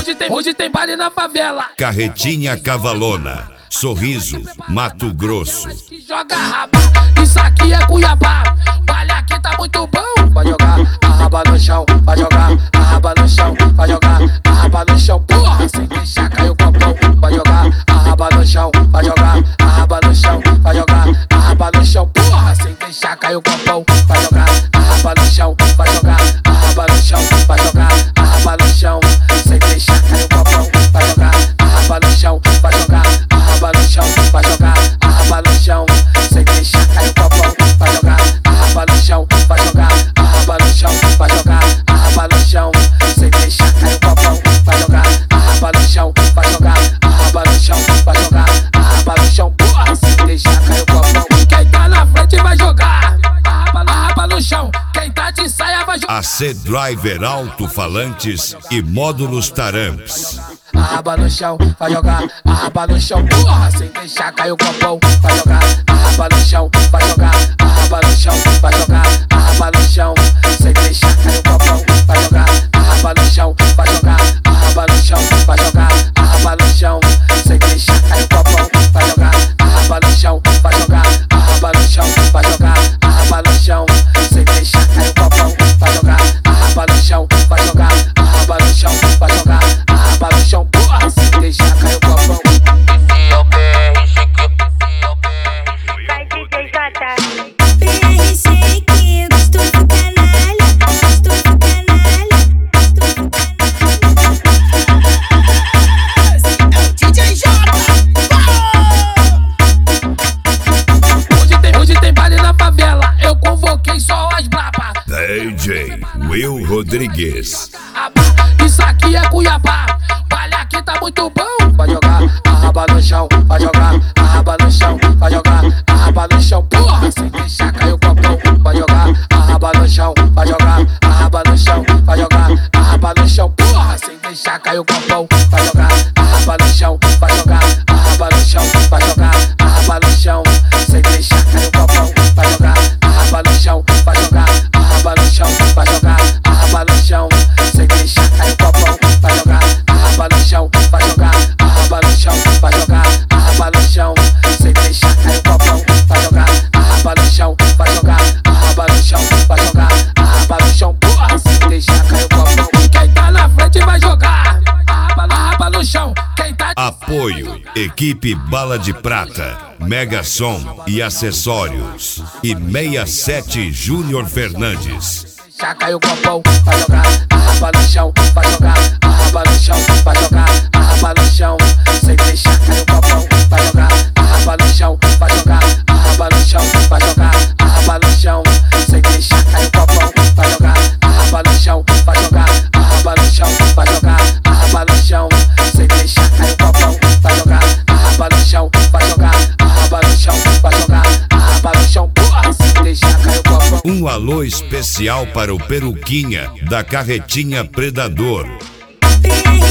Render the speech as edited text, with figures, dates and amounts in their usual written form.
Hoje tem baile na favela. Carretinha Cavalona, Sorriso, Mato Grosso. Que joga raba, isso aqui é Cuiabá. Baile aqui tá muito bom. Vai jogar a raba no chão, vai jogar a raba no chão, vai jogar a raba no chão. Porra, sem deixar cair o copão. Vai jogar a raba no chão, vai jogar a raba no chão, vai jogar a raba no chão. Porra, sem deixar cair o copão. Vai jogar a raba no chão, vai jogar a raba no chão, vai jogar a raba no chão, sem deixar cair o copão. Vai jogar a raba no chão, vai jogar a raba no chão, vai jogar a raba no chão, sem deixar cair o copão. Vai jogar a raba no chão, vai jogar a raba no chão, vai jogar a raba no chão, sem deixar cair o copão. Vai jogar a raba no chão, vai jogar a raba no chão, vai jogar a raba no chão. Porra, sem deixar cair o copão. Quem tá na frente vai jogar a raba no chão. Quem tá de saia vai jogar. AC Driver Alto-Falantes e Módulos Taramps. A raba no chão, vai jogar a raba no chão. Porra, sem deixar cair o copão. Vai jogar a raba no chão, vai jogar a raba no chão, vai jogar a raba no chão, sem deixar cair o copão. Vai jogar a raba no chão, vai jogar a raba no chão, vai jogar a raba no chão, sem deixar cair o copão. Vai jogar a raba no chão, vai jogar a raba no chão, vai jogar a raba no chão, sem deixar cair o copão. Vai jogar a raba no chão, vai jogar a raba no chão, vai jogar a raba no chão. Porra, sem deixar cair o copão. Vai DJ J. PRC que gostou do canalha, gostou do canalha, gostou do canalha. DJ J. Hoje tem baile na favela. Eu convoquei só as braba. DJ Will Rodrigues. Isso aqui é Cuiabá. Baile aqui tá muito bom. Vai jogar a raba no chão, vai jogar a raba no chão, vai jogar a raba no chão. Porra, sem deixar cair o copão. Vai jogar a raba no chão, vai jogar a raba no chão, vai jogar a raba no chão. Porra, sem deixar cair o copão. Vai jogar a raba no chão, vai jogar a raba no chão, vai jogar a raba no chão, sem deixar cair o copão. Vai jogar a raba no chão, vai jogar a raba no chão, vai jogar a raba no chão, sem deixar cair o copão. Vai jogar a raba no chão, vai jogar a raba no chão, vai jogar a raba no chão, sem deixar cair o copão. Vai jogar a raba no chão, vai jogar a raba no chão, vai jogar a raba no chão. Porra, sem deixar cair o copão. Quem tá na frente vai jogar a raba no chão. Quem tá Apoio, Equipe Bala de Prata, Mega Som e Acessórios e 67 Júnior Fernandes. já caiu o copão. Vai jogar a raba no chão, vai jogar a raba no chão, vai jogar a raba no chão, sem deixar cair o copão. Vai jogar a raba no chão, vai jogar a raba no chão, vai jogar a raba no chão, sem deixar cair o copão. Vai jogar a raba no chão, vai jogar a raba no chão, vai jogar a raba no chão, sem deixar cair o copão. Vai jogar a raba no chão, vai jogar a raba no chão, vai jogar a raba no chão, porra, sem deixar cair o copão. Um alô especial para o Peruquinha da Carretinha Predador.